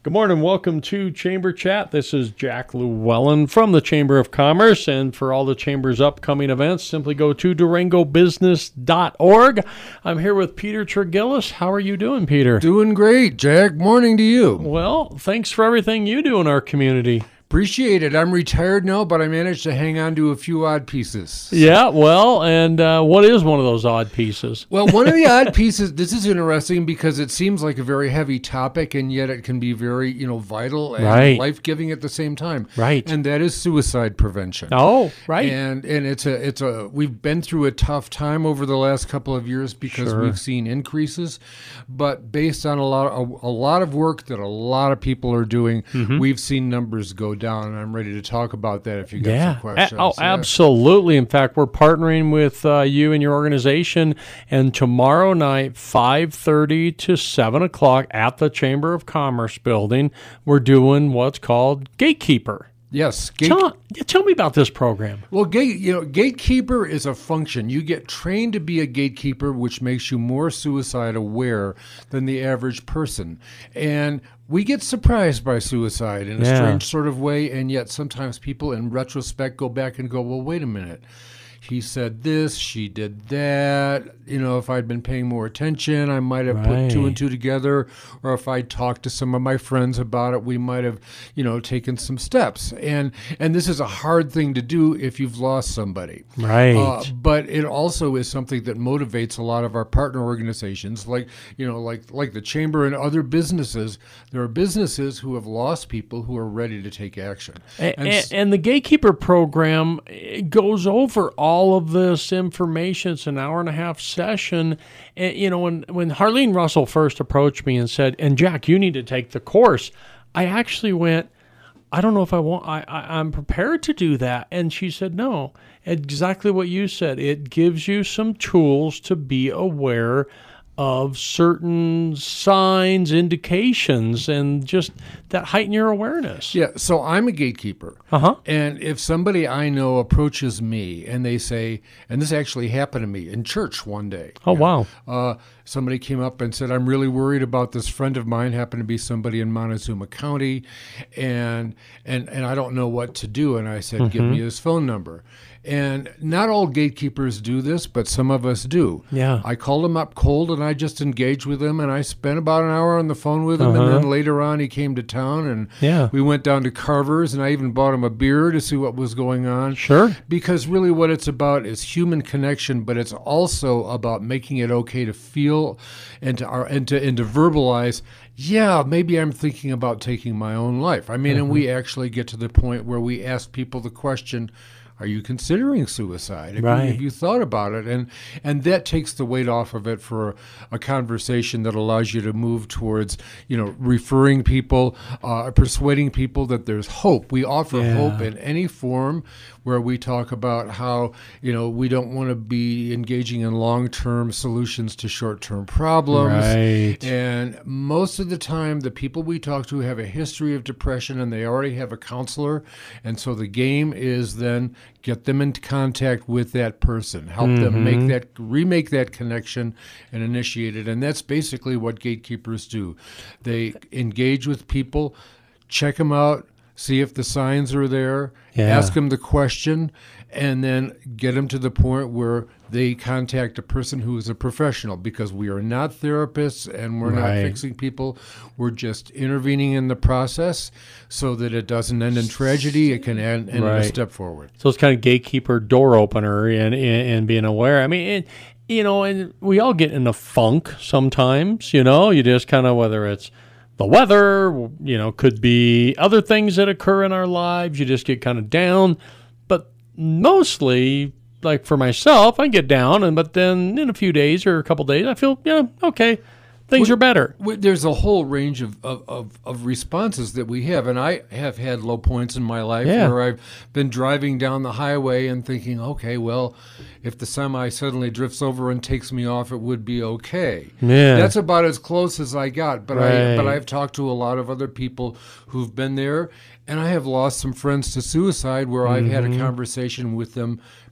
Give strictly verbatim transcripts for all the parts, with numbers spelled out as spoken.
Good morning. Welcome to Chamber Chat. This is Jack Llewellyn from the Chamber of Commerce. And for all the Chamber's upcoming events, simply go to Durango Business dot org. I'm here with Peter Tregillis. How are you doing, Peter? Doing great, Jack. Morning to you. Well, thanks for everything you do in our community. Appreciate it. I'm retired now, but I managed to hang on to a few odd pieces. Yeah, well, and uh, what is one of those odd pieces? Well, one of the odd pieces, this is interesting because it seems like a very heavy topic, and yet it can be very, you know, vital and Right. life-giving at the same time. Right. And that is suicide prevention. Oh, right. And and it's a it's a we've been through a tough time over the last couple of years because Sure. we've seen increases, but based on a lot of, a, a lot of work that a lot of people are doing, Mm-hmm. we've seen numbers go down, and I'm ready to talk about that if you got Yeah. some questions. A- oh, Yeah. absolutely. In fact, we're partnering with uh, you and your organization, and tomorrow night, five thirty to seven o'clock at the Chamber of Commerce building, we're doing what's called Gatekeeper. Yes. Gate, Tell, yeah, tell me about this program. well, gate, you know, gatekeeper is a function. You get trained to be a gatekeeper, which makes you more suicide aware than the average person. And we get surprised by suicide in a Yeah. strange sort of way, and yet sometimes people in retrospect go back and go, well, wait a minute. He said this, she did that. You know, if I'd been paying more attention, I might have put two Right. and two together. Or if I'd talked to some of my friends about it, we might have, you know, taken some steps. And and this is a hard thing to do if you've lost somebody. Right. Uh, but it also is something that motivates a lot of our partner organizations, like you know, like like the Chamber and other businesses. There are businesses who have lost people who are ready to take action. A- And a- s- and the Gatekeeper program, it goes over all of this information. It's an hour and a half session. And, you know, when, when Harlene Russell first approached me and said, and Jack, you need to take the course, I actually went, I don't know if I want, I, I, I'm prepared to do that. And she said, no, exactly what you said. It gives you some tools to be aware of certain signs, indications, and just that heighten your awareness. Yeah, so I'm a gatekeeper. Uh-huh. And if somebody I know approaches me and they say, and this actually happened to me in church one day. Oh, wow. Uh, somebody came up and said, I'm really worried about this friend of mine, happened to be somebody in Montezuma County, and and and I don't know what to do. And I said, give me his phone number. And not all gatekeepers do this, but some of us do. Yeah. I called him up cold, and I just engaged with him, and I spent about an hour on the phone with him, and Uh-huh. then later on he came to town, and Yeah. we went down to Carver's, and I even bought him a beer to see what was going on. Sure. Because really what it's about is human connection, but it's also about making it okay to feel and to and to and to verbalize, yeah, maybe I'm thinking about taking my own life. I mean, and we actually get to the point where we ask people the question, are you considering suicide? Have, Right. you, have you thought about it? And and that takes the weight off of it for a, a conversation that allows you to move towards, you know, referring people, uh, persuading people that there's hope. We offer Yeah. hope in any form where we talk about how, you know, we don't want to be engaging in long-term solutions to short-term problems. Right. And most of the time, the people we talk to have a history of depression and they already have a counselor. And so the game is then get them into contact with that person, help them make that, remake that connection and initiate it. And that's basically what gatekeepers do. They engage with people, check them out, see if the signs are there, Yeah. ask them the question, and then get them to the point where they contact a person who is a professional, because we are not therapists and we're Right. not fixing people. We're just intervening in the process so that it doesn't end in tragedy. It can end, end in Right. a step forward. So it's kind of gatekeeper, door opener, and and, and being aware. I mean, and, you know, and we all get in a funk sometimes. You know, you just kind of, whether it's the weather, you know, could be other things that occur in our lives. You just get kind of down. But mostly, like for myself, I get down, and but then in a few days or a couple days, I feel, yeah, okay, things Well, are better. We- There's a whole range of, of, of, of responses that we have, and I have had low points in my life Yeah. where I've been driving down the highway and thinking, okay, well, if the semi suddenly drifts over and takes me off, it would be okay. Yeah. That's about as close as I got, but I but Right. I've talked to a lot of other people who've been there, and I have lost some friends to suicide where I've had a conversation with them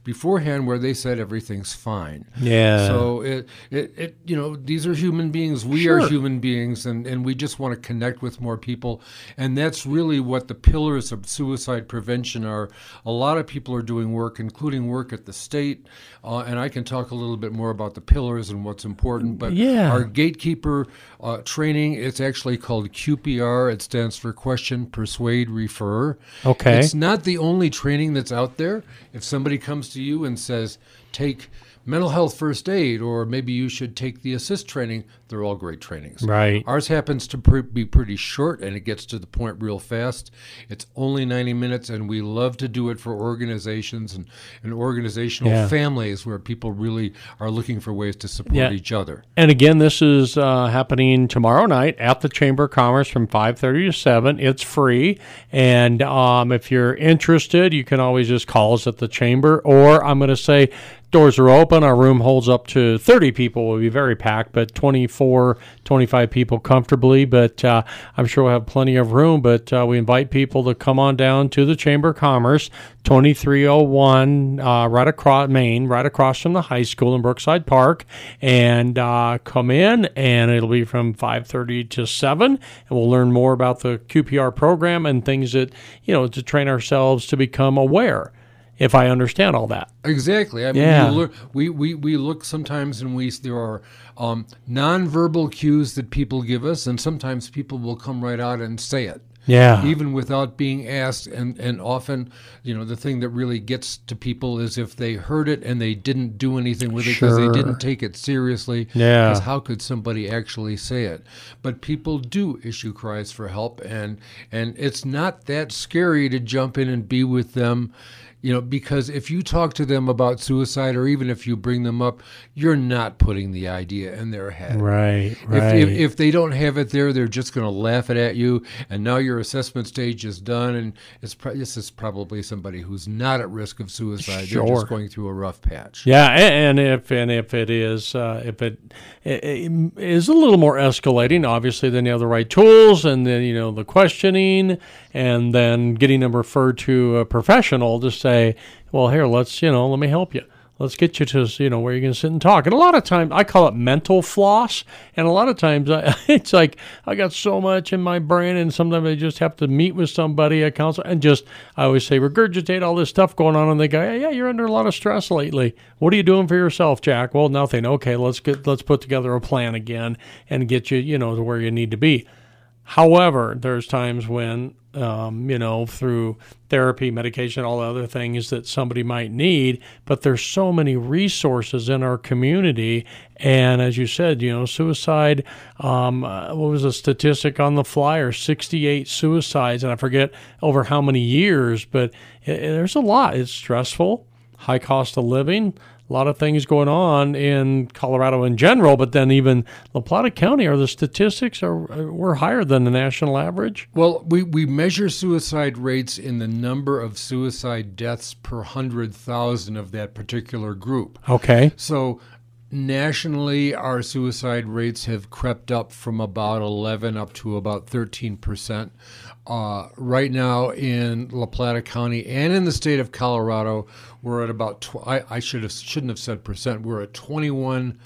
beforehand where they said everything's fine. Yeah. So it, it, it you know, these are human beings. We Sure. are human beings, and, and we just want to connect with more people. And that's really what the pillars of suicide prevention are. A lot of people are doing work, including work at the state, uh, and I can talk a little bit more about the pillars and what's important. But Yeah. our gatekeeper uh, training, it's actually called Q P R. It stands for Question, Persuade, Refer. Okay. It's not the only training that's out there. If somebody comes to you and says, take mental health first aid, or maybe you should take the assist training, they're all great trainings. Right. Ours happens to pre- be pretty short, and it gets to the point real fast. It's only ninety minutes, and we love to do it for organizations and, and organizational Yeah. families where people really are looking for ways to support Yeah. each other. And again, this is uh, happening tomorrow night at the Chamber of Commerce from five thirty to seven. It's free. And um, if you're interested, you can always just call us at the Chamber. Or I'm going to say doors are open. Our room holds up to thirty people. We'll be very packed, but twenty-four, twenty-five people comfortably. But uh, I'm sure we'll have plenty of room. But uh, we invite people to come on down to the Chamber of Commerce, twenty-three oh one uh, right across Main, right across from the high school in Brookside Park, and uh, come in, and it'll be from five thirty to seven, and we'll learn more about the Q P R program and things that, you know, to train ourselves to become aware, if I understand all that. Exactly. I mean, Yeah. you look, we, we, we look sometimes and we there are um, nonverbal cues that people give us, and sometimes people will come right out and say it. Yeah. Even without being asked, and, and often, you know, the thing that really gets to people is if they heard it and they didn't do anything with it because Sure. they didn't take it seriously. Yeah. Because how could somebody actually say it? But people do issue cries for help, and and it's not that scary to jump in and be with them. You know, because if you talk to them about suicide, or even if you bring them up, you're not putting the idea in their head. Right, If, right. if, if they don't have it there, they're just going to laugh it at you, and now your assessment stage is done, and it's pro- this is probably somebody who's not at risk of suicide. They're Sure. just going through a rough patch. Yeah, a- and if and if it is uh, if it, it is a little more escalating, obviously, then you have the right tools, and then you know the questioning, and then getting them referred to a professional to say, well, here, let's you know, let me help you. Let's get you to you know where you can sit and talk. And a lot of times, I call it mental floss. And a lot of times, I, it's like I got so much in my brain, and sometimes I just have to meet with somebody, a counselor, and just I always say regurgitate all this stuff going on, and they go, yeah, yeah, you're under a lot of stress lately. What are you doing for yourself, Jack? Well, nothing. Okay, let's get let's put together a plan again and get you you know to where you need to be. However, there's times when, um, you know, through therapy, medication, all the other things that somebody might need, but there's so many resources in our community. And as you said, you know, suicide, um, uh, what was the statistic on the flyer? sixty-eight suicides, and I forget over how many years, but it, there's a lot. It's stressful, high cost of living, a lot of things going on in Colorado in general, but then even La Plata County, are the statistics are we're higher than the national average? Well, we, we measure suicide rates in the number of suicide deaths per one hundred thousand of that particular group. Okay. So nationally, our suicide rates have crept up from about eleven up to about thirteen percent. Uh, right now in La Plata County and in the state of Colorado, we're at about, tw- I, I should have, shouldn't have said percent, we're at twenty-one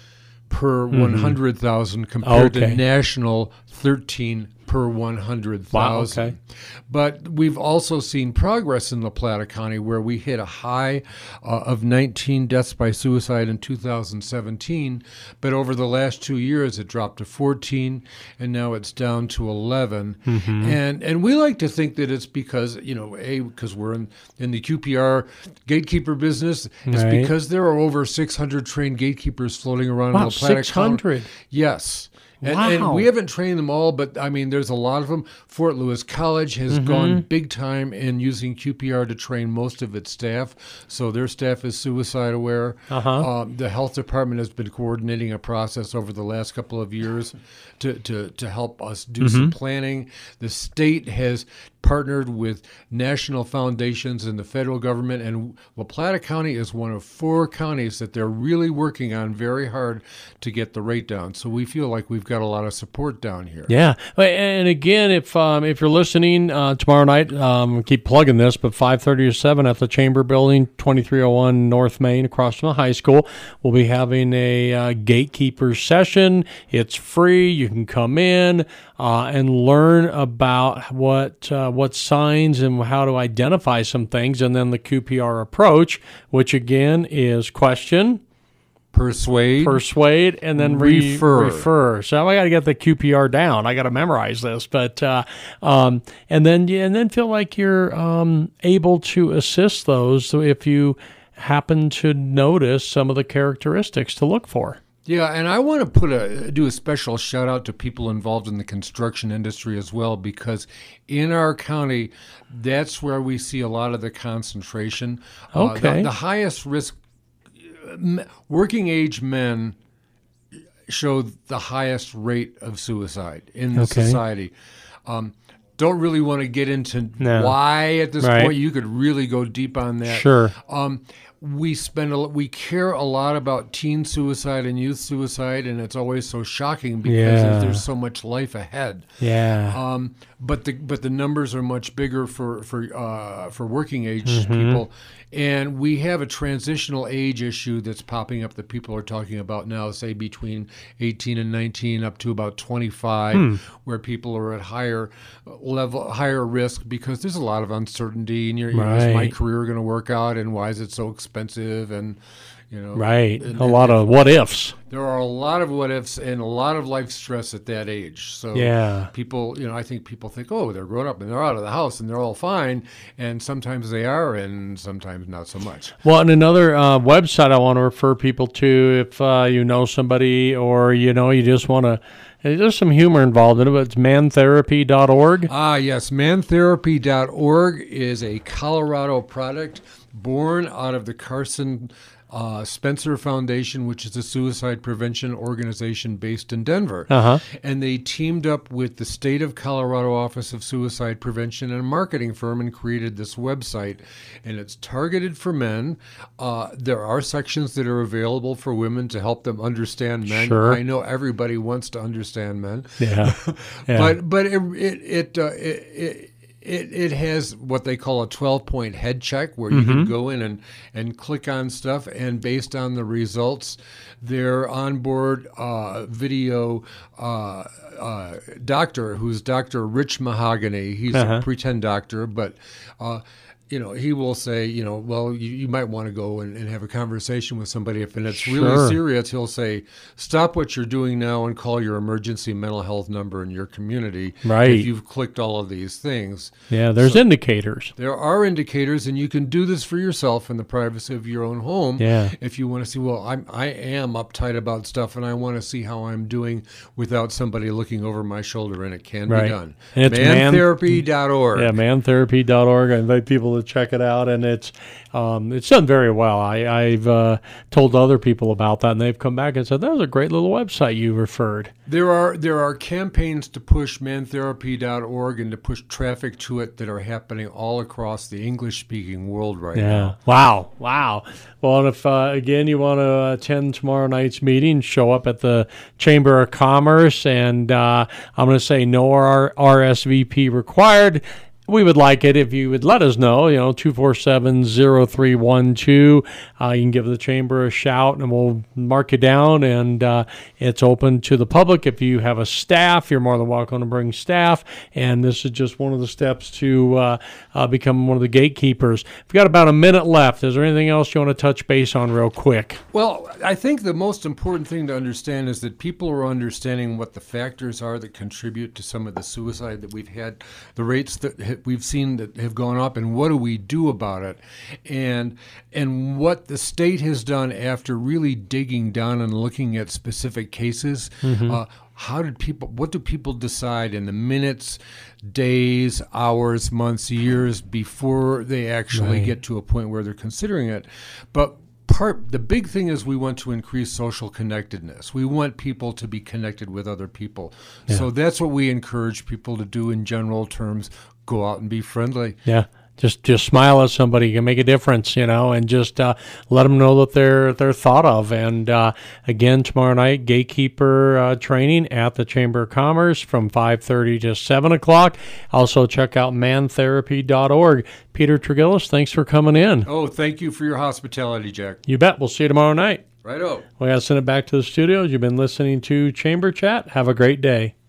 per Mm-hmm. one hundred thousand compared Okay. to national thirteen per one hundred thousand. Wow, okay. But we've also seen progress in La Plata County, where we hit a high uh, of nineteen deaths by suicide in two thousand seventeen. But over the last two years, it dropped to fourteen, and now it's down to eleven. Mm-hmm. And and we like to think that it's because, you know, A, because we're in, in the Q P R gatekeeper business. It's Right. because there are over six hundred trained gatekeepers floating around Wow, in La Plata six hundred. County. Yes. And, Wow. and we haven't trained them all, but I mean, there's a lot of them. Fort Lewis College has Mm-hmm. gone big time in using Q P R to train most of its staff, so their staff is suicide aware. Uh-huh. Um, the health department has been coordinating a process over the last couple of years to, to, to help us do Mm-hmm. some planning. The state has partnered with national foundations and the federal government, and La Plata County is one of four counties that they're really working on very hard to get the rate down. So we feel like we've got a lot of support down here. Yeah, and again, if um, if you're listening uh, tomorrow night, um, keep plugging this, but five thirty to seven at the Chamber Building, twenty-three oh one North Main, across from the high school, we'll be having a uh, gatekeeper session. It's free. You can come in uh, and learn about what uh, what signs and how to identify some things, and then the Q P R approach, which again is question, persuade, persuade, and then re- refer. refer. So I got to get the Q P R down. I got to memorize this, but uh, um, and then and then feel like you're um, able to assist those. So if you happen to notice some of the characteristics to look for. Yeah, and I want to put a do a special shout out to people involved in the construction industry as well, because in our county, that's where we see a lot of the concentration. Okay. Uh, the, the highest risk, working age men show the highest rate of suicide in the Okay. society. Um, don't really want to get into No. why at this Right. point. You could really go deep on that. Sure. Um, we spend a, we care a lot about teen suicide and youth suicide, and it's always so shocking because Yeah. there's so much life ahead. Yeah. Um, but the but the numbers are much bigger for for uh, for working age Mm-hmm. people, and we have a transitional age issue that's popping up that people are talking about now. Say between eighteen and nineteen, up to about twenty-five, Hmm. where people are at higher level, higher risk because there's a lot of uncertainty. And you're, you know, is my Right. career going to work out? And why is it so expensive? And you know, Right. and- A lot of what ifs. there are a lot of what ifs and a lot of life stress at that age. So Yeah. people, you know, I think people think, oh, they're grown up and they're out of the house and they're all fine. And sometimes they are, and sometimes not so much. Well, and another uh, website I want to refer people to if uh, you know somebody or, you know, you just want to, there's some humor involved in it, but it's man therapy dot org. Ah, yes. man therapy dot org is a Colorado product born out of the Carson Uh, Spencer Foundation, which is a suicide prevention organization based in Denver. Uh-huh. And they teamed up with the State of Colorado Office of Suicide Prevention and a marketing firm and created this website. And it's targeted for men. Uh, there are sections that are available for women to help them understand men. Sure. I know everybody wants to understand men. Yeah. Yeah. But but it it it, uh, it, it It it has what they call a twelve-point head check, where you can go in and, and click on stuff, and based on the results, their onboard uh, video uh, uh, doctor, who's Doctor Rich Mahogany, he's Uh-huh. a pretend doctor, but uh, you know, he will say, you know, well, you, you might want to go and, and have a conversation with somebody. If and it's Sure. really serious, he'll say, stop what you're doing now and call your emergency mental health number in your community. Right. If you've clicked all of these things. Yeah, there's So- indicators. There are indicators, and you can do this for yourself in the privacy of your own home. Yeah. If you want to see, well, I'm, I am uptight about stuff, and I want to see how I'm doing without somebody looking over my shoulder, and it can Right. be done. And it's man- man therapy dot org. Yeah, man therapy dot org. I invite people to check it out, and it's um, it's done very well. I, I've uh, told other people about that, and they've come back and said, that was a great little website you referred. There are there are campaigns to push man therapy dot org and to push traffic to it that are happening all across the English-speaking world right Yeah. now. Wow. Wow. Well, and if, uh, again, you want to attend tomorrow night's meeting, show up at the Chamber of Commerce, and uh, I'm going to say no R- RSVP required. We would like it if you would let us know, you know, two four seven, zero three one two. Uh, you can give the chamber a shout, and we'll mark you down, and uh, it's open to the public. If you have a staff, you're more than welcome to bring staff, and this is just one of the steps to uh, uh, become one of the gatekeepers. We've got about a minute left. Is there anything else you want to touch base on real quick? Well, I think the most important thing to understand is that people are understanding what the factors are that contribute to some of the suicide that we've had, the rates that we've seen that have gone up, and what do we do about it, and and what the state has done after really digging down and looking at specific cases. Mm-hmm. Uh, how did people? What do people decide in the minutes, days, hours, months, years before they actually Right. get to a point where they're considering it? But part the big thing is we want to increase social connectedness. We want people to be connected with other people. Yeah. So that's what we encourage people to do in general terms. go out and be friendly. Yeah. Just just smile at somebody. You can make a difference, you know, and just uh, let them know that they're they're thought of. And uh, again, tomorrow night, gatekeeper uh, training at the Chamber of Commerce from five thirty to seven o'clock. Also, check out man therapy dot org. Peter Tragillis, thanks for coming in. Oh, thank you for your hospitality, Jack. You bet. We'll see you tomorrow night. Righto. We got to send it back to the studios. You've been listening to Chamber Chat. Have a great day.